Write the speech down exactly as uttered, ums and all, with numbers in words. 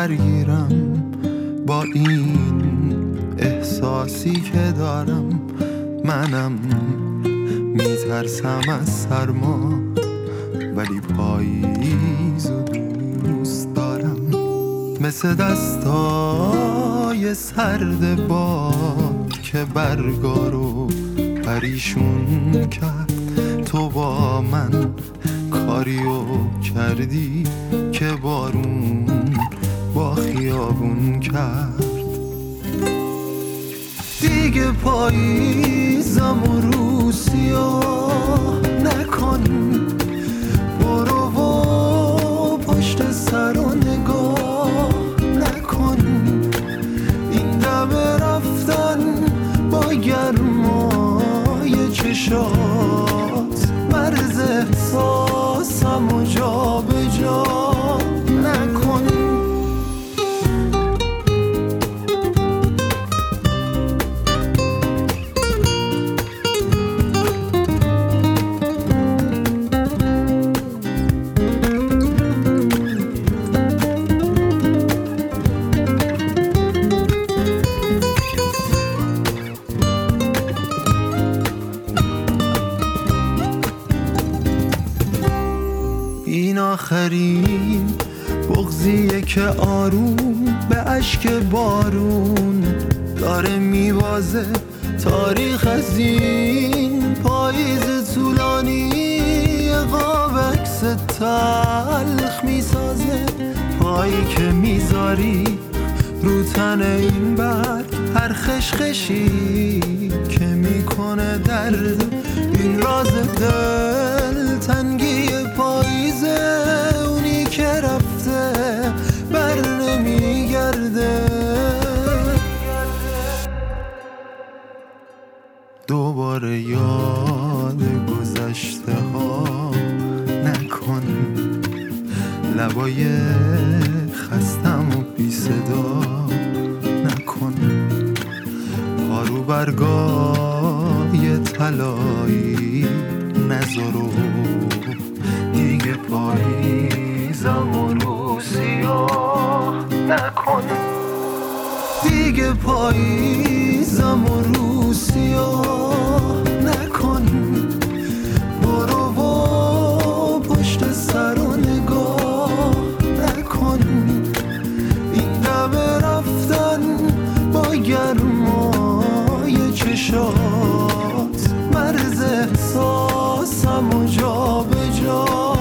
درگیرم با این احساسی که دارم. منم میترسم از سرما ولی پاییزو دوست دارم. مثل دستای سرد باد که برگارو پریشون کرد. تو با من کاریو کردی که بارون با خیابون کرد. دیگه پاییزم و رو سیاه نکن، برو و پشت سر و نگاه نکن. این دم رفتن با گرمای چشات مرز احساسم و جا به جا نکن. این آخرین بغضیه که آروم به اشک بارون داره میوازه تاریخ از این پاییز طولانی. قاب عکس تلخ میسازه پایی که میذاری رو تن این برگ. هر خشخشی که میکنه درد این راز دل تنگی پاییزه. اونی که رفته بر نمیگرده. دوباره یاد گذشته ها نکن. لبای خستم و بی صدا نکن. پارو برگای طلایی نذارو. دیگه پاییزم و رو سیاه نکن. دیگه پاییزم و رو سیاه نکن. برو و پشت سر و نگاه نکن. این دم رفتن با گرمای چشات مرز احساسم و جا به جا